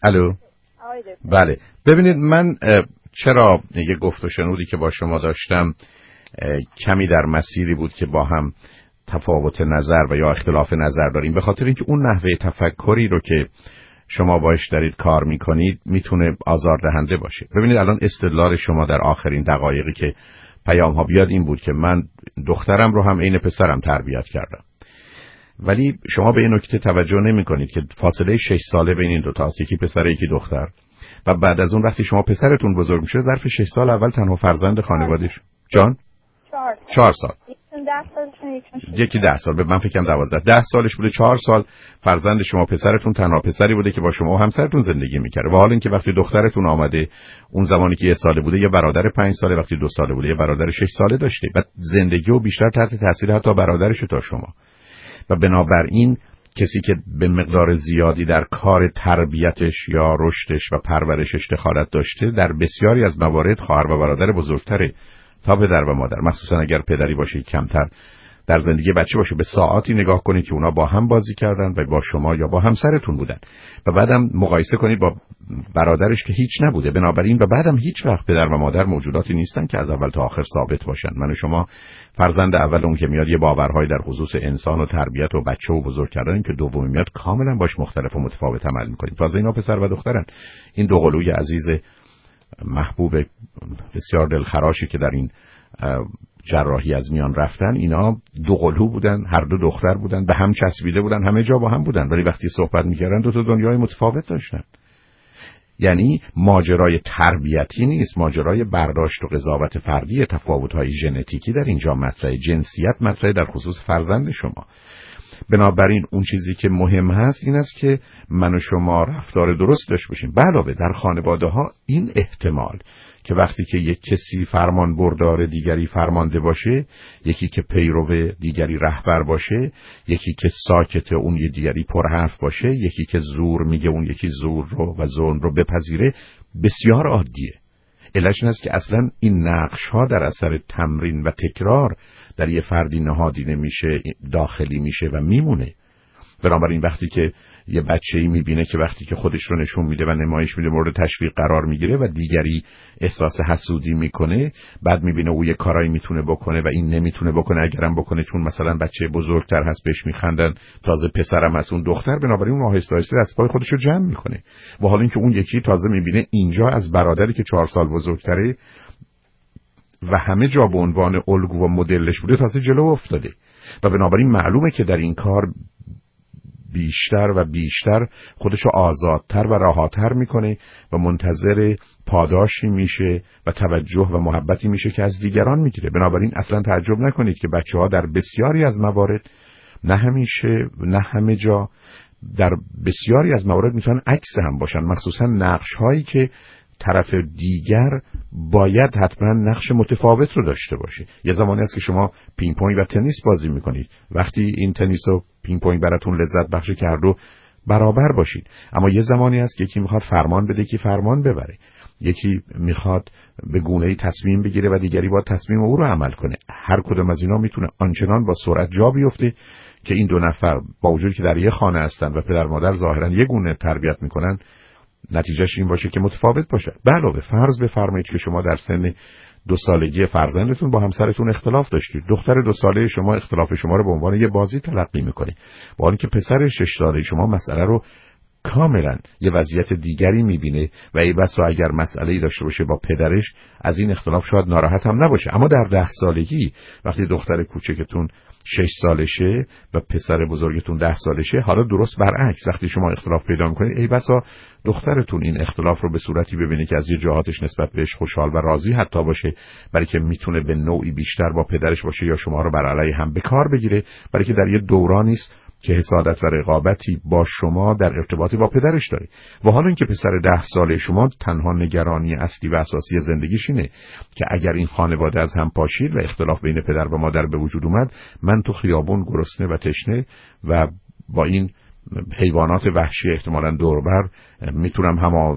الو. بله ببینید من چرا یه گفت و شنودی که با شما داشتم کمی در مسیری بود که با هم تفاوت نظر و یا اختلاف نظر داریم، به خاطر اینکه اون نحوه تفکری رو که شما باش دارید کار میکنید میتونه آزاردهنده باشه. ببینید الان استدلال شما در آخرین دقایقی که پیام ها بیاد این بود که من دخترم رو هم عین پسرم تربیت کردم، ولی شما به این نکته توجه نمی کنید که فاصله 6 ساله بین این دو تاست، یکی پسر یکی دختر، و بعد از اون وقتی شما پسرتون بزرگ میشه ظرف 6 سال اول تنها فرزند خانواده‌اش. جان 4 سال. یکی 10 سال. به من فکرم 10 سالش بوده، 4 سال فرزند شما پسرتون تنها پسری بوده که با شما و همسرتون زندگی میکرده، و حالا اینکه وقتی دخترتون آمده اون زمانی که 1 ساله بوده یه برادر 5 ساله، وقتی 2 ساله بوده یه برادر 6 ساله داشته، بعد زندگی و بیشتر تحت تاثیر حتی برادرش تا شما، و بنابراین کسی که به مقدار زیادی در کار تربیتش یا رشدش و پرورشش دخالت داشته در بسیاری از موارد خواهر و برادر بزرگتره تا پدر و مادر، مخصوصا اگر پدری باشه کمتر در زندگی بچه باشه. به ساعاتی نگاه کنید که اونا با هم بازی کردن و با شما یا با همسرتون بودن، و بعدم مقایسه کنید با برادرش که هیچ نبوده. بنابراین و بعدم هیچ وقت پدر و مادر موجوداتی نیستن که از اول تا آخر ثابت باشن. من و شما فرزند اول اون که میاد یه باورهای در خصوص انسان و تربیت و بچه و بزرگ کردن که دومی میاد کاملا باش مختلف و متفاوت عمل میکنیم. تازه اینا پسر و دخترن. این دو قلوی عزیز محبوب بسیار دلخراشی که در این جراحی از میان رفتن، اینا دو قلو بودن، هر دو دختر بودن، به هم چسبیده بودن، همه جا با هم بودن، ولی وقتی صحبت میکردن دو تا دنیای متفاوت داشتن. یعنی ماجرای تربیتی نیست، ماجرای برداشت و قضاوت فردی، تفاوت‌های ژنتیکی در اینجا مطرحه، جنسیت مطرحه در خصوص فرزند شما. بنابراین اون چیزی که مهم هست این است که من و شما رفتار درست داشته باشیم. علاوه در خانواده ها این احتمال که وقتی که یک کسی فرمان بردار دیگری فرمانده باشه، یکی که پیرو دیگری رهبر باشه، یکی که ساکت اون یه دیگری پرحرف باشه، یکی که زور میگه اون یکی زور رو و ظلم رو بپذیره، بسیار عادیه. علتش این است که اصلا این نقش ها در اثر تمرین و تکرار در یه فردی نهادینه میشه، داخلی میشه و میمونه. بنابراین وقتی که یه بچه‌ای میبینه که وقتی که خودش رو نشون میده و نمایش میده مورد تشویق قرار میگیره و دیگری احساس حسودی میکنه، بعد میبینه او یه کارایی میتونه بکنه و این نمیتونه بکنه، اگرم بکنه چون مثلا بچه بزرگتر هست بهش میخندن، تازه پسرم از اون دختر، بنابراین اون آهسته آهسته دست پای خودش رو جمع میکنه. و حالا اینکه اون یکی تازه میبینه اینجا از برادری که 4 سال بزرگتره و همه جا به عنوان الگو و مدلش بوده تازه جلو افتاده، و بنابراین معلومه که در این کار بیشتر و بیشتر خودشو آزادتر و رهاتر میکنه و منتظر پاداشی میشه و توجه و محبتی میشه که از دیگران میگیره. بنابراین اصلا تعجب نکنید که بچه‌ها در بسیاری از موارد، نه همیشه نه همه جا، در بسیاری از موارد میتونن عکس هم باشن، مخصوصا نقش هایی که طرف دیگر باید حتما نقش متفاوت رو داشته باشه. یه زمانی هست که شما پینگ پونگ و تنیس بازی میکنید، وقتی این تنیس و پینگ پونگ براتون لذت بخش کرد و برابر باشید، اما یه زمانی هست که یکی میخواد فرمان بده، یکی فرمان ببره، یکی میخواد به گونه‌ای تصمیم بگیره و دیگری باید تصمیم او رو عمل کنه. هر کدوم از اینا میتونه آنچنان با سرعت جا بیفته که این دو نفر با وجودی که در یه خانه هستن و پدر مادر ظاهرا یه گونه تربیت میکنن، نتیجهش این باشه که متفاوت باشه. علاوه فرض بفرمایید که شما در سن 2 سالگی فرزندتون با همسرتون اختلاف داشتید. دختر 2 ساله شما اختلاف شما رو به عنوان یه بازی تلقی میکنه، با اینکه پسر 6 ساله شما مسئله رو کاملا یه وضعیت دیگری میبینه و ای بسا اگر مسئله‌ای داشته باشه با پدرش از این اختلاف شاید ناراحت هم نباشه. اما در 10 سالگی وقتی دختر کوچکتون 6 سالشه و پسر بزرگتون 10 سالشه، حالا درست برعکس، وقتی شما اختلاف پیدا میکنید ای بسا دخترتون این اختلاف رو به صورتی ببینه که از یه جهاتش نسبت بهش خوشحال و راضی حتی باشه، برای که میتونه به نوعی بیشتر با پدرش باشه یا شما رو بر علیه هم به کار بگیره، برای که در یه دورانی است که حسادت و رقابتی با شما در ارتباطی با پدرش داره. و حالا اینکه پسر 10 ساله شما تنها نگرانی اصلی و اساسی زندگیش اینه که اگر این خانواده از هم پاشید و اختلاف بین پدر و مادر به وجود اومد، من تو خیابون گرسنه و تشنه و با این حیوانات وحشی احتمالاً دوربر میتونم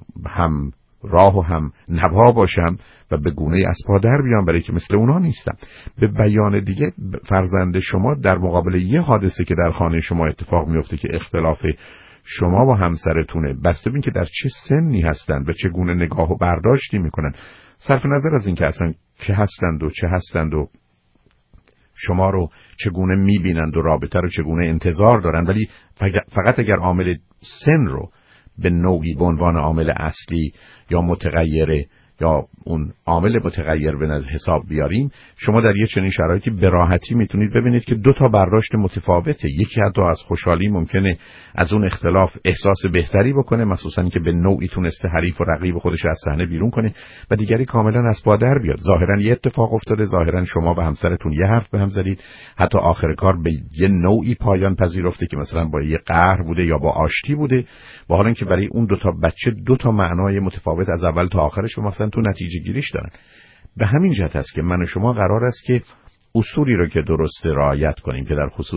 هم راه و هم نوا باشم و به گونه از پا در بیام، برای که مثل اونا نیستم. به بیان دیگه فرزند شما در مقابل یه حادثه که در خانه شما اتفاق میفته که اختلاف شما و همسرتونه، بسته بین که در چه سنی هستند و چه گونه نگاه و برداشتی میکنن، صرف نظر از این که اصلا چه هستند و شما رو چگونه میبینند و رابطه رو چگونه انتظار دارن، ولی فقط اگر عامل سن رو به نوعی به عنوان عامل اصلی یا متغیره یا اون عامل متغیر به حساب بیاریم، شما در یه چنین شرایطی به راحتی میتونید ببینید که دو تا برداشت متفاوته. یکی حتی از خوشحالی ممکنه از اون اختلاف احساس بهتری بکنه، مخصوصا که به نوعی تونسته حریف و رقیب خودش از صحنه بیرون کنه، و دیگری کاملا از پا در بیاد. ظاهرا یه اتفاق افتاده، ظاهرا شما و همسرتون یه حرف به هم زدید، حتی آخر کار به یه نوعی پایان پذیرفته که مثلا با یه قهر بوده یا با آشتی بوده، با حالی که برای اون دو تا بچه دو تا معنای متفاوت از اول تا آخرش مثلا تو نتیجه گیریش دارن. به همین جهت است که من و شما قرار است که اصولی رو که درسته رعایت کنیم که در خصوص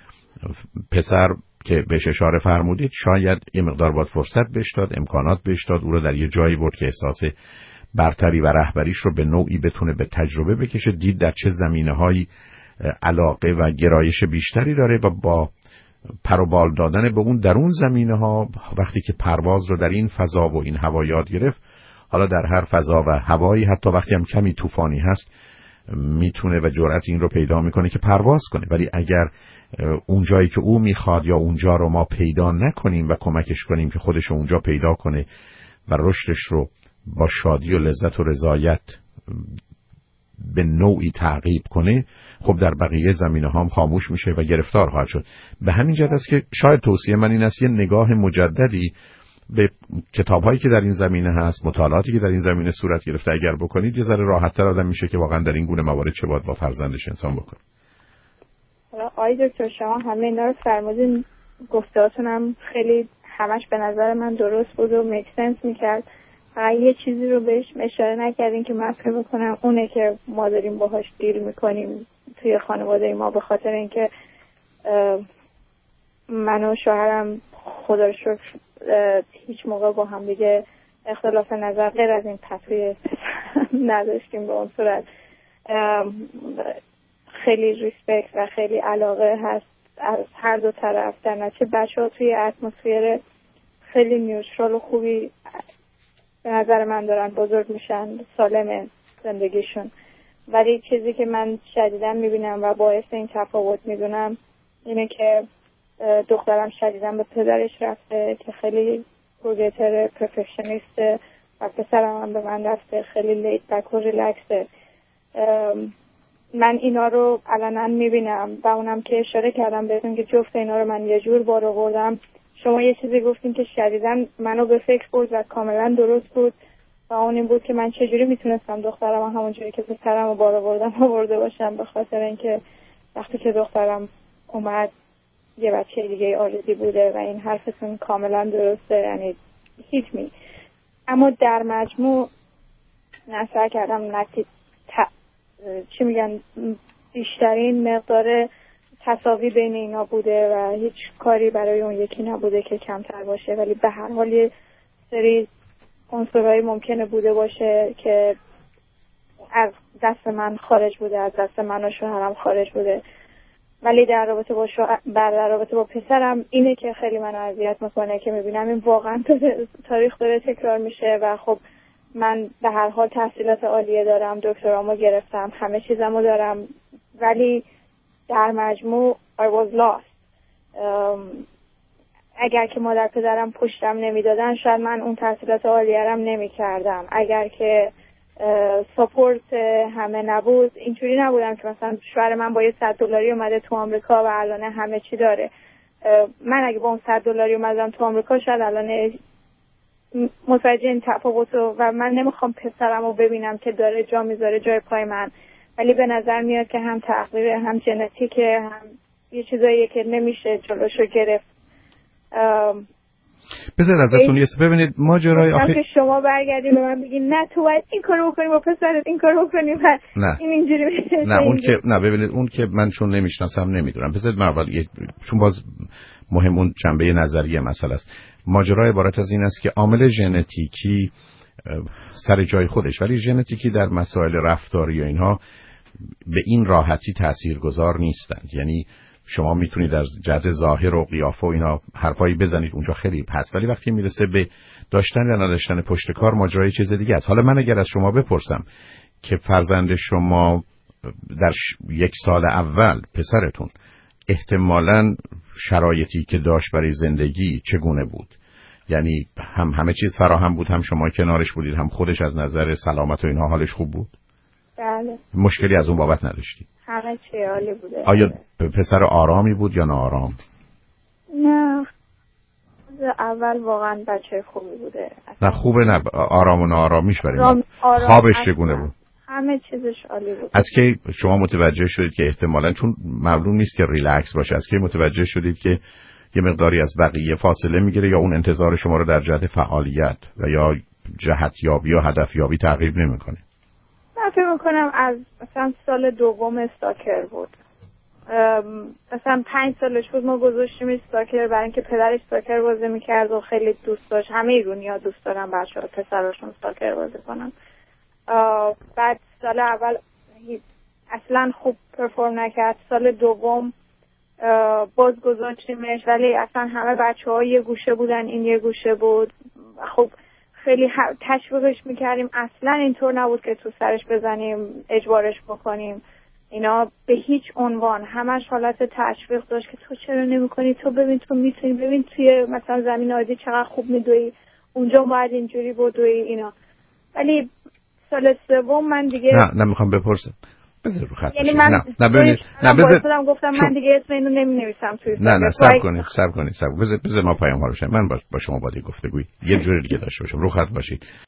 پسر که بهش اشاره فرمودید شاید یه مقدار باید فرصت بهش داد، امکانات بهش داد، او رو در یه جایی برد که احساس برتری و رهبریش رو به نوعی بتونه به تجربه بکشه، دید در چه زمینه‌هایی علاقه و گرایش بیشتری داره و با پر و بال دادن به اون در اون زمینه‌ها وقتی که پرواز رو در این فضا و این هوا یاد گرفت، حالا در هر فضا و هوایی حتی وقتی هم کمی طوفانی هست میتونه و جرأت این رو پیدا میکنه که پرواز کنه. ولی اگر اون جایی که او میخواد یا اونجا رو ما پیدا نکنیم و کمکش کنیم که خودش رو اونجا پیدا کنه و رشدش رو با شادی و لذت و رضایت به نوعی تعقیب کنه، خب در بقیه زمینه هم خاموش میشه و گرفتار خواهد شد. به همین جهت است که شاید توصیه من این است یه نگاه مجددی به کتاب‌هایی که در این زمینه هست، مطالعاتی که در این زمینه صورت گرفته اگر بکنید، یه ذره راحت‌تر آدم میشه که واقعا در این گونه موارد چه باید با فرزندش انسان بکنه. حالا آقای دکتر شما همه اینا رو فرمودین، گفته‌هاتون هم خیلی همش به نظر من درست بود و میک سنس میکرد. فقط یه چیزی رو بهش اشاره نکردین که من فکر می‌کنم اونه که ما داریم باهاش دیل میکنیم توی خانواده ما، به خاطر اینکه من و شوهرم خدا رو شکر هیچ موقع با هم دیگه اختلاف نظر غیر از این تفریح نداشتیم. به اون صورت خیلی ریسپکت و خیلی علاقه هست از هر دو طرف. در نتیجه بچه‌ها توی اتمسفر خیلی نیوترال و خوبی به نظر من دارن بزرگ میشن، سالم زندگیشون. ولی چیزی که من شدیداً میبینم و باعث این تفاوت میدونم اینه که دخترم شدیداً به پدرش رفته که خیلی پروگیتر پرفکشنیسته و پسرم هم به من رفته خیلی لیت بک و ریلکسه. من اینا رو علنا میبینم و اونم که اشاره کردم بهتون که جفت اینا رو من یه جور بار آوردم. شما یه چیزی گفتین که شدیداً منو به فکر برد و کاملا درست بود و اون این بود که من چجوری میتونستم دخترم همونجوری که پسرم رو بار آورده باشم، به خاطر اینکه وقتی که دخترم اومد یه بچه دیگه آردی بوده و این حرفتون کاملا درسته، یعنی هیچ می. اما در مجموع نظر کردم چی میگن بیشترین مقدار تساوی بین اینا بوده و هیچ کاری برای اون یکی نبوده که کمتر باشه، ولی به هر حال یه سری عنصرهای ممکنه بوده باشه که از دست من خارج بوده، از دست من و شوهرم خارج بوده. ولی در رابطه با پسرم اینه که خیلی منو اذیت میکنه که میبینم این واقعا تاریخ داره تکرار میشه و خب من به هر حال تحصیلات عالیه دارم، دکترامو گرفتم، همه چیزمو دارم، ولی در مجموع I was lost. اگر که مادر پدرم پشتم نمیدادن شاید من اون تحصیلات عالیه‌ام نمیکردم. اگر که ساپورت همه نبود اینجوری نبودم که مثلا شوهر من با $100 اومده تو آمریکا و الان همه چی داره. من اگه با اون $100 اومدم تو آمریکا شاید الان متوجه این تفاوت و من نمیخوام پسرمو ببینم که داره جا میذاره جای پای من، ولی به نظر میاد که هم تقدیر هم ژنتیکه هم یه چیزاییه که نمیشه جلوشو گرفت. بذار ازتون یه ببینید ماجرای آخه شما برگردید به من بگین نه تو باید این کارو بکنی با پسرت این کارو بکنی و این اینجوری میشه. نه اون که نه ببینید اون که من چون نمیشناسم نمیدونم. بذارید من اول چون باز مهم اون جنبه نظریه مسئله است. ماجرا عبارت از این است که عامل ژنتیکی سر جای خودش، ولی ژنتیکی در مسائل رفتاری و اینها به این راحتی تاثیرگذار نیستند. یعنی شما میتونید از جهت ظاهر و قیافه و اینا حرفایی بزنید، اونجا خیلی هست، ولی وقتی میرسه به داشتن یا نداشتن پشت کار ماجرای چیز دیگه است. حالا من اگر از شما بپرسم که فرزند شما در 1 سال اول پسرتون احتمالاً شرایطی که داشت برای زندگی چگونه بود، یعنی همه چیز فراهم بود، هم شما کنارش بودید، هم خودش از نظر سلامت و اینها حالش خوب بود؟ بله. مشکلی از اون بابت نداشتید؟ همه چی عالی بوده. آیا پسر آرامی بود یا ناآرام؟ نه، اول واقعا بچه خوبی بوده. نه خوبه، نه آرام و ناآرامیش برای خوابش چگونه بود؟ همه چیزش عالی بود. از کی شما متوجه شدید که احتمالاً، چون معلوم نیست که ریلکس باشه، از کی متوجه شدید که یه مقداری از بقیه فاصله میگیره یا اون انتظار شما رو در جهت فعالیت و یا جهت یابی و هدف یابی تغییر نمیکنه؟ من فکر میکنم از مثلا سال دوم استاکر بود. مثلا 5 سالش بود ما گذاشتیم استاکر، برای اینکه پدرش استاکر بازی میکرد و خیلی دوست داشت. همه ایرانی‌ها دوست دارن بچه‌ها پسراشون استاکر بازی کنن. بعد سال اول اصلا خوب پرفورم نکرد. سال دوم باز گذاشتیمش، ولی اصلا همه بچه‌ها یه گوشه بودن، این یه گوشه بود. خب خیلی تشویقش میکردیم، اصلا اینطور نبود که تو سرش بزنیم اجبارش بکنیم، اینا به هیچ عنوان. همش حالت تشویق داشت که تو چرا نمی‌کنی، تو ببین تو میتونی، ببین توی مثلا زمین عادی چقدر خوب میدوی، اونجا باید اینجوری بدوی اینا. ولی سال سوم من دیگه نمیخوام بپرسم، بذار رو خط یعنی من بذار گفتم من دیگه اسم اینو نمی‌نویسم توی نه صبر کنید بذار ما پیام ها رو من با شما باید گفتگوی یه جور دیگه داشته باشم. رو خط باشید.